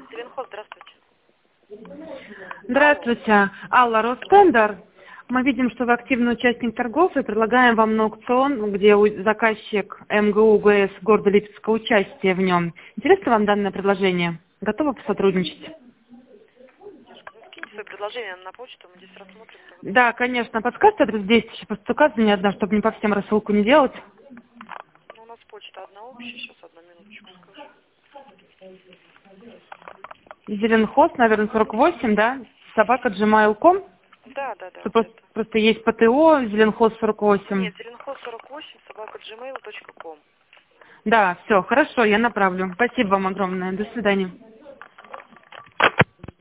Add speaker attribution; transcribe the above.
Speaker 1: Зеленхоз, здравствуйте.
Speaker 2: Здравствуйте, Алла, Ростендер. Мы видим, что вы активный участник торгов и предлагаем вам на аукцион, где заказчик МГУ ГС города Липецка, участие в нем. Интересно вам данное предложение? Готовы посотрудничать?
Speaker 1: Скиньте свои предложения на почту, мы здесь рассмотрим.
Speaker 2: Да, конечно. Подскажите адрес действия, просто указано не одна, чтобы не по всем рассылку не делать.
Speaker 1: Ну, у нас почта одна общая, сейчас одну минуточку скажу.
Speaker 2: Зеленхоз, наверное, 48, да? @gmail.com.
Speaker 1: Да.
Speaker 2: Просто есть ПТО, Зеленхоз 48.
Speaker 1: Нет, Зеленхоз 48, @gmail.com.
Speaker 2: Да, все, хорошо, я направлю. Спасибо вам огромное. До свидания.